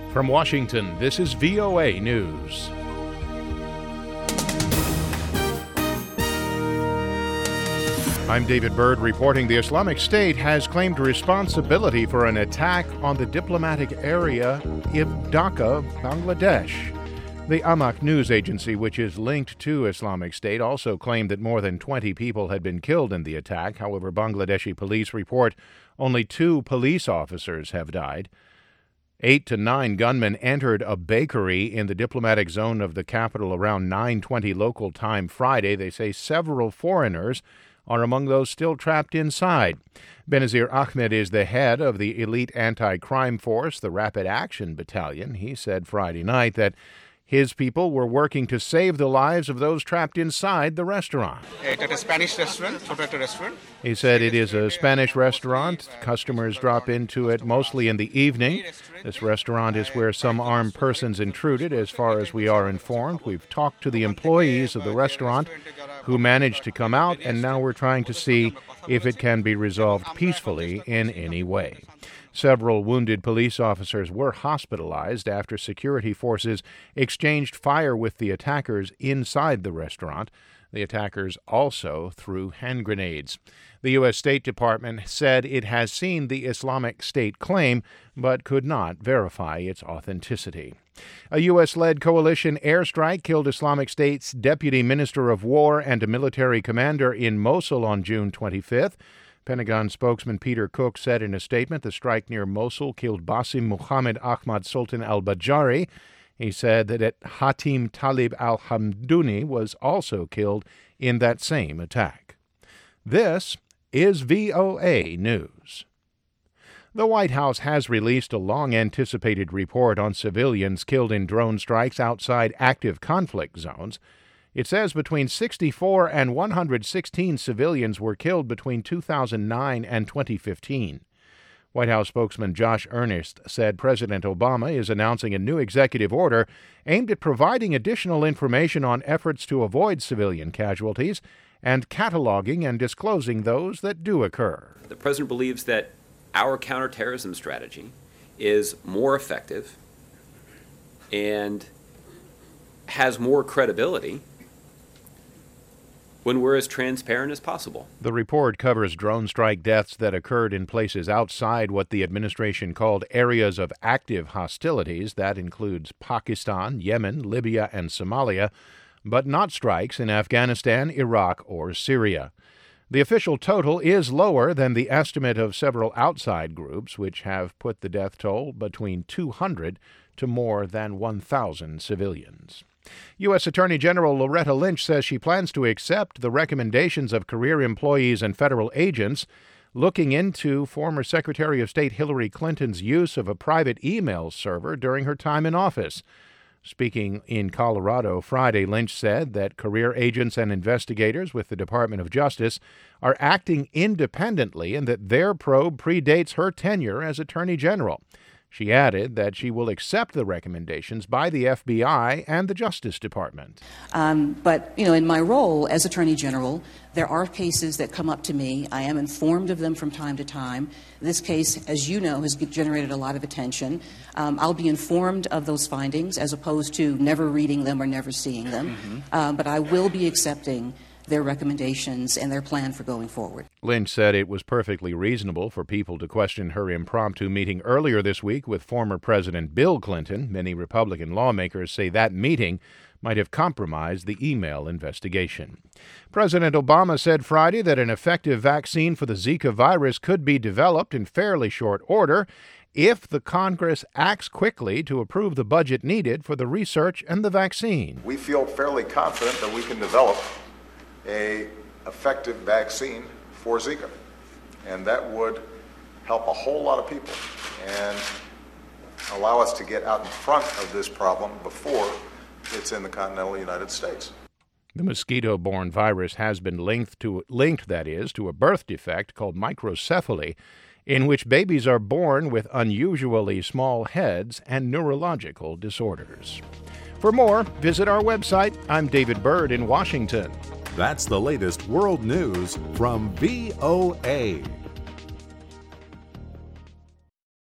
From Washington, this is VOA News. I'm David Byrd reporting the Islamic State has claimed responsibility for an attack on the diplomatic area of Dhaka, Bangladesh. The Amaq news agency, which is linked to Islamic State, also claimed that more than 20 people had been killed in the attack. However, Bangladeshi police report only 2 police officers have died. 8 to 9 gunmen entered a bakery in the diplomatic zone of the capital around 9:20 local time Friday. They say several foreigners are among those still trapped inside. Benazir Ahmed is the head of the elite anti-crime force, the Rapid Action Battalion. He said Friday night that his people were working to save the lives of those trapped inside the restaurant. It's a Spanish restaurant, restaurant. He said it is a Spanish restaurant. Customers drop into it mostly in the evening. This restaurant is where some armed persons intruded, as far as we are informed. We've talked to the employees of the restaurant who managed to come out, and now we're trying to see if it can be resolved peacefully in any way. Several wounded police officers were hospitalized after security forces exchanged fire with the attackers inside the restaurant. The attackers also threw hand grenades. The U.S. State Department said it has seen the Islamic State claim, but could not verify its authenticity. A U.S.-led coalition airstrike killed Islamic State's Deputy Minister of War and a military commander in Mosul on June 25th. Pentagon spokesman Peter Cook said in a statement the strike near Mosul killed Basim Muhammad Ahmad Sultan al-Bajari. He said that Hatim Talib al-Hamdouni was also killed in that same attack. This is VOA News. The White House has released a long-anticipated report on civilians killed in drone strikes outside active conflict zones. It says between 64 and 116 civilians were killed between 2009 and 2015. White House spokesman Josh Earnest said President Obama is announcing a new executive order aimed at providing additional information on efforts to avoid civilian casualties and cataloging and disclosing those that do occur. The president believes that our counterterrorism strategy is more effective and has more credibility when we're as transparent as possible. The report covers drone strike deaths that occurred in places outside what the administration called areas of active hostilities. That includes Pakistan, Yemen, Libya, and Somalia, but not strikes in Afghanistan, Iraq, or Syria. The official total is lower than the estimate of several outside groups, which have put the death toll between 200 to more than 1,000 civilians. U.S. Attorney General Loretta Lynch says she plans to accept the recommendations of career employees and federal agents looking into former Secretary of State Hillary Clinton's use of a private email server during her time in office. Speaking in Colorado Friday, Lynch said that career agents and investigators with the Department of Justice are acting independently and that their probe predates her tenure as Attorney General. She added that she will accept the recommendations by the FBI and the Justice Department. But in my role as Attorney General, there are cases that come up to me. I am informed of them from time to time. This case, as you know, has generated a lot of attention. I'll be informed of those findings as opposed to never reading them or never seeing them. But I will be accepting their recommendations and their plan for going forward. Lynch said it was perfectly reasonable for people to question her impromptu meeting earlier this week with former President Bill Clinton. Many Republican lawmakers say that meeting might have compromised the email investigation. President Obama said Friday that an effective vaccine for the Zika virus could be developed in fairly short order if the Congress acts quickly to approve the budget needed for the research and the vaccine. We feel fairly confident that we can develop an effective vaccine for Zika, and that would help a whole lot of people and allow us to get out in front of this problem before it's in the continental United States. The mosquito-borne virus has been linked to a birth defect called microcephaly, in which babies are born with unusually small heads and neurological disorders. For more, visit our website. I'm David Byrd in Washington. That's the latest world news from VOA.